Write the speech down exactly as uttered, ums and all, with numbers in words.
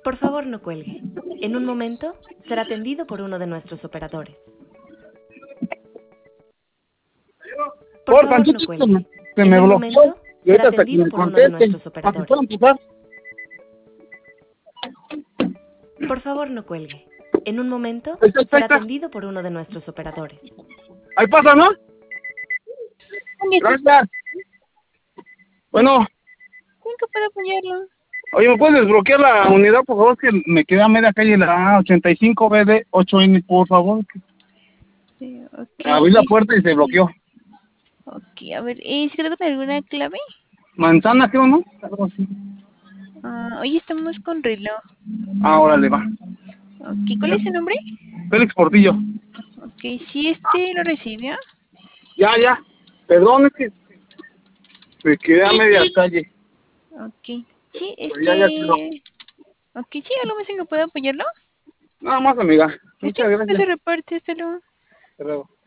Por favor, no cuelgue. En un momento será atendido por uno de nuestros operadores. Por Por favor, no tantito se cuelgue. me, se En me un bloqueó. momento Y será ahorita hasta que atendido me por uno de conteste, nuestros para que operadores. pueda empezar. Por favor, no cuelgue. En un momento Ahí está, ahí está, ahí será está. atendido por uno de nuestros operadores. Ahí pasa, ¿no? Gracias. Bueno, ¿En qué puedo apoyarlo? oye, ¿me puedes desbloquear la unidad, por favor? Que me quedé a media calle, la ochenta y cinco B D ocho N, por favor. Sí, ok. Abrí la puerta y se Este, bloqueó. Ok, a ver, ¿eh, ¿se trata de alguna clave? Manzana, creo, ¿no? Algo así. Ah, hoy estamos con reloj. Ah, órale, va. Ok, ¿cuál es su nombre? Félix Portillo. Ok, ¿sí este lo recibió? Ya, ya. Perdón, es que me quedé a media calle. Ok, sí, Pero ya, ya quedó. este... Ok, sí, ¿algo más en que pueda apoyarlo? Nada más, amiga. Ok, Muchas eso gracias. reporte, hasta luego. Hasta luego.